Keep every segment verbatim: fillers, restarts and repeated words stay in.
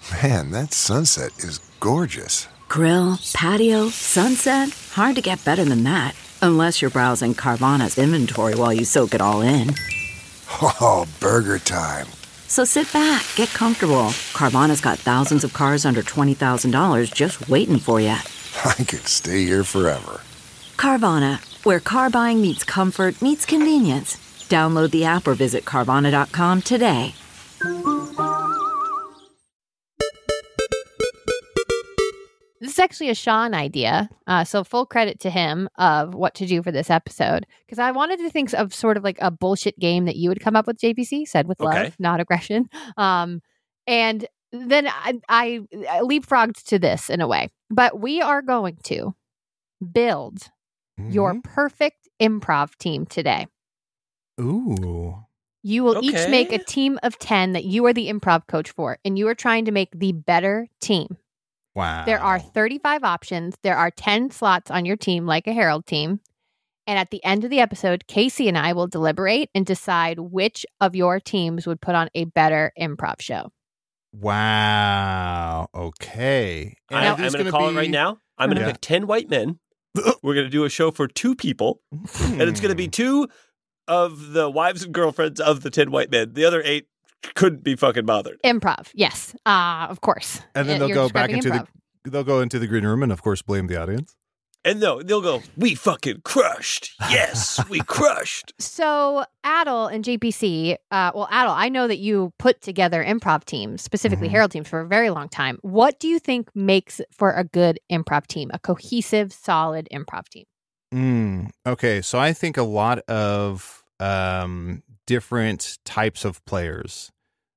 Man, that sunset is gorgeous. Grill, patio, sunset. Hard to get better than that. Unless you're browsing Carvana's inventory while you soak it all in. Oh, burger time. So sit back, get comfortable. Carvana's got thousands of cars under twenty thousand dollars just waiting for you. I could stay here forever. Carvana, where car buying meets comfort, meets convenience. Download the app or visit Carvana dot com today. This is actually a Sean idea, uh, so full credit to him of what to do for this episode. Because I wanted to think of sort of like a bullshit game that you would come up with, J P C, said with Okay. love, not aggression. Um, and then I, I, I leapfrogged to this in a way. But we are going to build Mm-hmm. your perfect improv team today. Ooh. You will each Okay. make a team of ten that you are the improv coach for, and you are trying to make the better team. Wow. There are thirty-five options. There are ten slots on your team, like a Herald team. And at the end of the episode, Casey and I will deliberate and decide which of your teams would put on a better improv show. Wow. Okay. And I, are I'm these going to gonna call it be- right now. I'm going to Yeah. pick ten white men. We're going to do a show for two people, and it's going to be two of the wives and girlfriends of the ten white men. The other eight couldn't be fucking bothered. Improv, yes, uh, of course. And then Uh, they'll you're go back describing into improv. the they'll go into the green room and of course blame the audience. And no, they'll go, we fucking crushed. Yes, we crushed. So, Adel and J P C, uh, well, Adel, I know that you put together improv teams, specifically Mhm. Herald teams, for a very long time. What do you think makes for a good improv team, a cohesive, solid improv team? Mm, okay, so I think a lot of um, different types of players.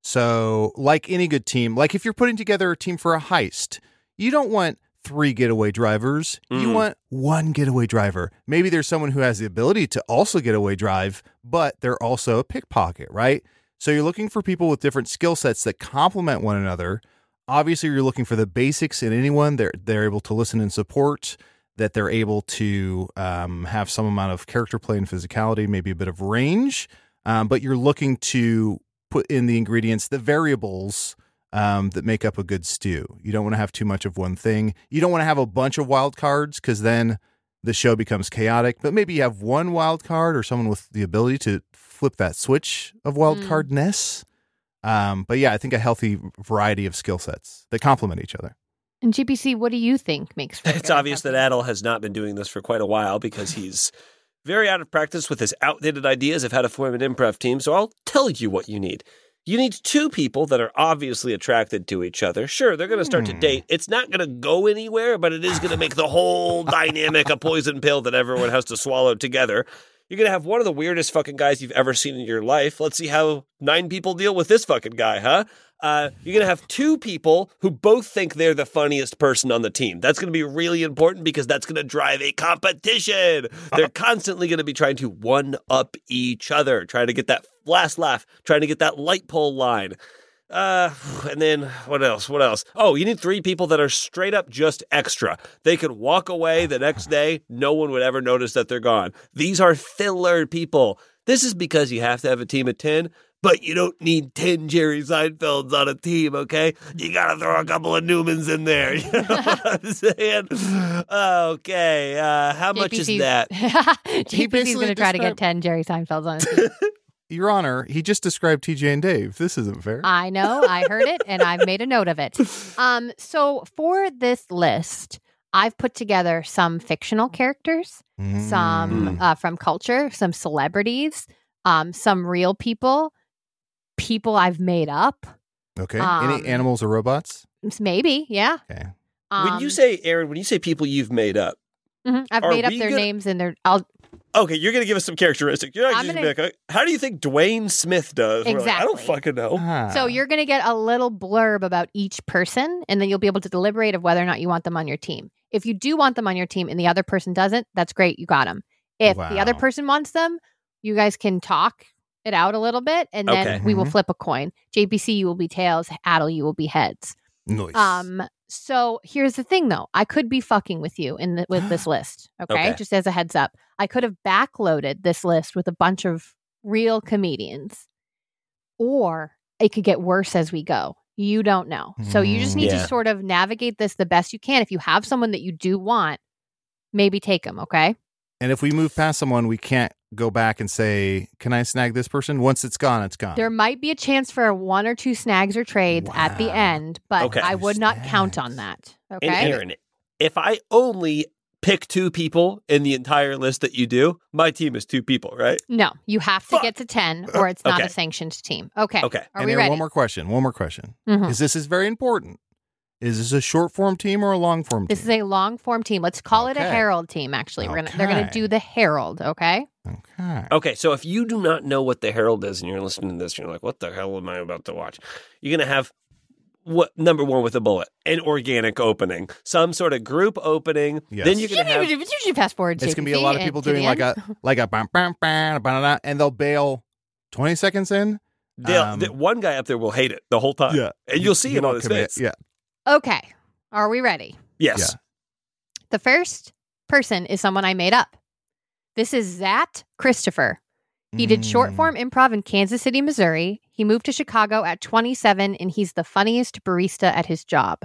So, like any good team, like if you're putting together a team for a heist, you don't want three getaway drivers. You Mm. want one getaway driver. Maybe there's someone who has the ability to also getaway drive, but they're also a pickpocket, right? So you're looking for people with different skill sets that complement one another. Obviously, you're looking for the basics in anyone. They're they're able to listen and support, that they're able to um, have some amount of character play and physicality, maybe a bit of range. Um, but you're looking to put in the ingredients, the variables um, that make up a good stew. You don't want to have too much of one thing. You don't want to have a bunch of wild cards because then the show becomes chaotic. But maybe you have one wild card or someone with the ability to flip that switch of wild Mm. cardness. Um, but yeah, I think a healthy variety of skill sets that complement each other. And G P C, what do you think makes for a It's good obvious improv that team? Adel has not been doing this for quite a while because he's very out of practice with his outdated ideas of how to form an improv team. So I'll tell you what you need. You need two people that are obviously attracted to each other. Sure, they're going to start to Hmm. date. It's not going to go anywhere, but it is going to make the whole dynamic a poison pill that everyone has to swallow together. You're going to have one of the weirdest fucking guys you've ever seen in your life. Let's see how nine people deal with this fucking guy, huh? Uh, you're going to have two people who both think they're the funniest person on the team. That's going to be really important because that's going to drive a competition. They're constantly going to be trying to one-up each other, trying to get that last laugh, trying to get that light pole line. Uh, and then what else? What else? Oh, you need three people that are straight up just extra. They could walk away the next day. No one would ever notice that they're gone. These are filler people. This is because you have to have a team of ten, but you don't need ten Jerry Seinfelds on a team, okay? You got to throw a couple of Newmans in there. You know what I'm saying? Okay. Uh, how much is that? J P C's basically going to try to get described- ten Jerry Seinfelds on his team. Your Honor, he just described T J and Dave. This isn't fair. I know. I heard it, and I've made a note of it. Um, so for this list, I've put together some fictional characters, some Mm. uh, from culture, some celebrities, um, some real people, people I've made up. Okay. um, Any animals or robots? Maybe, yeah. Okay. When you Um, say, Aaron, when you say people you've made up, mhm, I've are made up we their gonna- names and their. I'll okay, you're going to give us some characteristics. You're not I'm just gonna- going to be like, how do you think Dwayne Smith does? We're like, I don't Exactly. fucking know. Ah. So you're going to get a little blurb about each person, and then you'll be able to deliberate of whether or not you want them on your team. If you do want them on your team and the other person doesn't, that's great. You got them. If the other Wow. person wants them, you guys can talk it out a little bit, and then Okay. we will Mhm. flip a coin. J P C, you will be tails. Adel, you will be heads. Nice. Um. So here's the thing, though. I could be fucking with you in the, with this list. Okay? Okay. Just as a heads up, I could have backloaded this list with a bunch of real comedians, or it could get worse as we go. You don't know. So you just need Yeah. to sort of navigate this the best you can. If you have someone that you do want, maybe take them, okay? And if we move past someone, we can't go back and say, can I snag this person? Once it's gone, it's gone. There might be a chance for one or two snags or trades at the Wow. end, but Okay. I would not count Snags. on that. And Okay. Aaron, if I only pick two people in the entire list that you do, my team is two people, right? No, you have to Fuck. get to ten or it's not Okay. a sanctioned team. Okay. Okay. Are and we Aaron, ready? one more question. One more question. Mhm. Because this is very important. Is this a short form team or a long form This team? is a long form team. Let's call it a Okay. Herald team, actually. We're gonna they're gonna Okay. do the Herald, okay? Okay. Okay, so if you do not know what the Herald is and you're listening to this and you're like, what the hell am I about to watch? You're going to have what number one with a bullet, an organic opening, some sort of group opening. Yes. Then you're going to have You should fast forward. It's gonna be a lot of people doing like a like a bam, bam, bam, bam, bam, and they'll bail twenty seconds in. they'll- Um, the, one guy up there will hate it the whole time. Yeah. And you'll see He it on won't his commit. face. Yeah. Okay. Are we ready? Yes. Yeah. The first person is someone I made up. This is Zat Christopher. He did short Mm. form improv in Kansas City, Missouri. He moved to Chicago at twenty-seven, and he's the funniest barista at his job.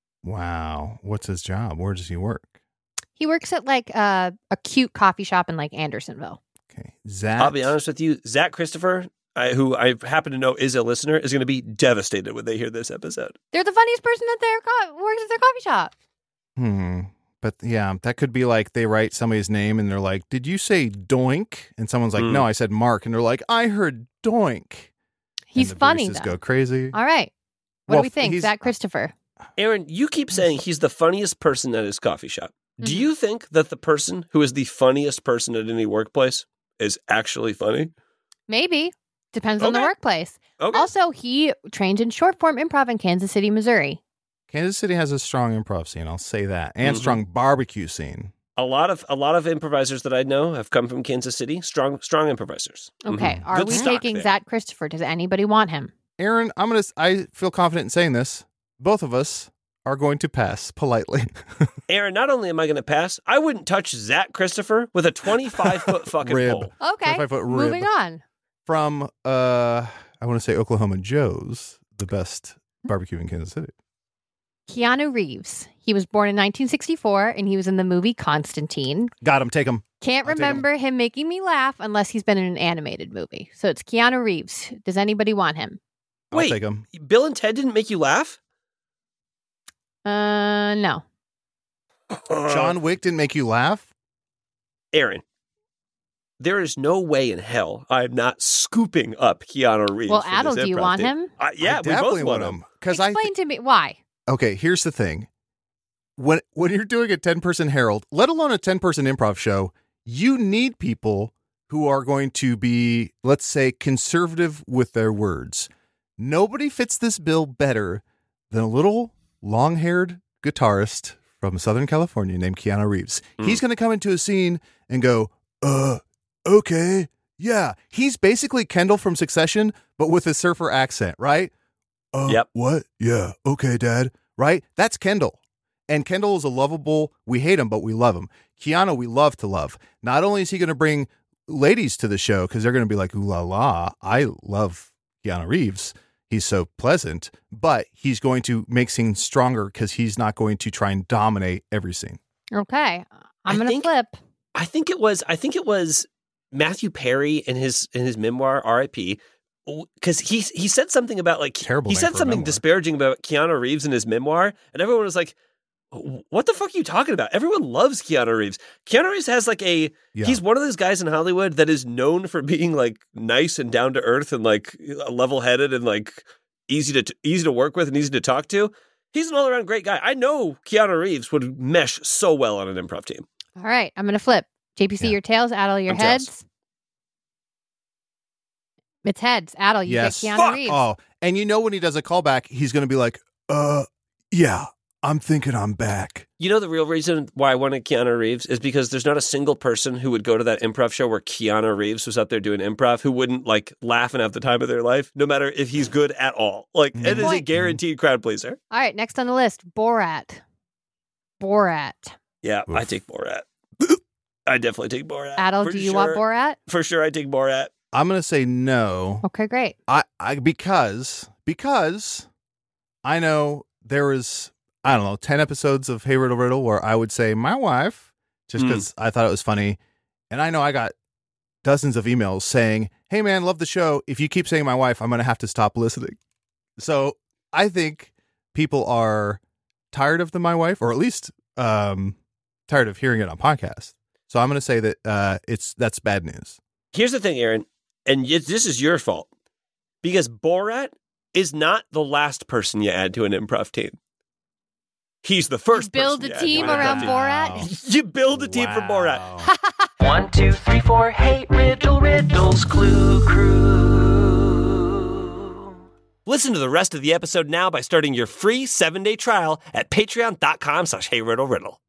Wow. What's his job? Where does he work? He works at like a, a cute coffee shop in like Andersonville. Okay. Zach. I'll be honest with you, Zach Christopher, I, who I happen to know is a listener, is going to be devastated when they hear this episode. They're the funniest person at their co- works at their coffee shop. Hmm. But yeah, that could be like they write somebody's name and they're like, "Did you say doink?" And someone's like, Mm. "No, I said Mark." And they're like, "I heard doink." He's and the funny, baristas though. Go crazy. All right. What Well, do we think? he's- Zach Christopher. Aaron, you keep saying he's the funniest person at his coffee shop. Do Mhm. you think that the person who is the funniest person at any workplace is actually funny? Maybe. Depends on the Okay. workplace. Okay. Also, he trained in short form improv in Kansas City, Missouri. Kansas City has a strong improv scene. I'll say that, and Mhm. strong barbecue scene. A lot of a lot of improvisers that I know have come from Kansas City. Strong strong improvisers. Okay. Mhm. Are Good we stock taking there. Zach Christopher? Does anybody want him? Aaron, I'm gonna. I feel confident in saying this. Both of us are going to pass politely. Aaron, not only am I going to pass, I wouldn't touch Zach Christopher with a twenty-five foot fucking Rib. pole. Okay. twenty-five foot rib. Moving on. From uh, I want to say Oklahoma Joe's, the best barbecue in Kansas City. Keanu Reeves. He was born in nineteen sixty-four and he was in the movie Constantine. Got him. Take him. Can't I'll take him. remember him making me laugh unless he's been in an animated movie. So it's Keanu Reeves. Does anybody want him? I'll Wait. take him. Bill and Ted didn't make you laugh? Uh, no. John Wick didn't make you laugh. Aaron, there is no way in hell I'm not scooping up Keanu Reeves. Well, for Adel, this do you improv want team. him? Uh, yeah, I we definitely both want him. because I. Explain to me why. Okay, here's the thing. When when you're doing a ten-person Herald, let alone a ten-person improv show, you need people who are going to be, let's say, conservative with their words. Nobody fits this bill better than a little long-haired guitarist from Southern California named Keanu Reeves. Mm. He's going to come into a scene and go, uh, okay, yeah. He's basically Kendall from Succession, but with a surfer accent, right? Uh, Yep. What? Yeah. Okay, Dad. Right? That's Kendall. And Kendall is a lovable, we hate him, but we love him. Keanu, we love to love. Not only is he going to bring ladies to the show because they're going to be like, ooh la la, I love Keanu Reeves. He's so pleasant, but he's going to make scenes stronger because he's not going to try and dominate every scene. Okay. I'm I going to think- flip. I think it was. I think it was Matthew Perry in his in his memoir R I P because he he said something about like Terrible he name said for a something memoir. disparaging about Keanu Reeves in his memoir, and everyone was like, "What the fuck are you talking about?" Everyone loves Keanu Reeves. Keanu Reeves has like a Yeah. he's one of those guys in Hollywood that is known for being like nice and down to earth and like level headed and like easy to easy to work with and easy to talk to. He's an all around great guy. I know Keanu Reeves would mesh so well on an improv team. All right. I'm going to flip. J P C, Yeah. your tails. Adel, your I'm tails. heads. It's heads. Adel, you Yes. get Keanu Fuck. Reeves. Oh, and you know when he does a callback, he's going to be like, uh, yeah, I'm thinking I'm back. You know the real reason why I wanted Keanu Reeves is because there's not a single person who would go to that improv show where Keanu Reeves was up there doing improv who wouldn't like laugh and have the time of their life, no matter if he's good at all. Like Good it is a point. guaranteed crowd pleaser. All right. Next on the list, Borat. Borat. Yeah, I Oof. take Borat. I definitely take Borat. Adel, For do you sure. want Borat? For sure, I take Borat. I'm going to say no. Okay, great. I, I because because I know there was, I don't know, ten episodes of Hey Riddle Riddle where I would say my wife, just because mm. I thought it was funny. And I know I got dozens of emails saying, hey man, love the show. If you keep saying my wife, I'm going to have to stop listening. So I think people are tired of the my wife, or at least um, tired of hearing it on podcasts. So I'm going to say that uh, it's that's bad news. Here's the thing, Aaron, and it's, this is your fault, because Borat is not the last person you add to an improv team. He's the first. You build person a team around Wow. Borat. You build a team Wow. for Borat. One, two, three, four. Hey, Riddle, Riddles, Clue Crew. Listen to the rest of the episode now by starting your free seven-day trial at patreon.com slash Hey Riddle Riddle.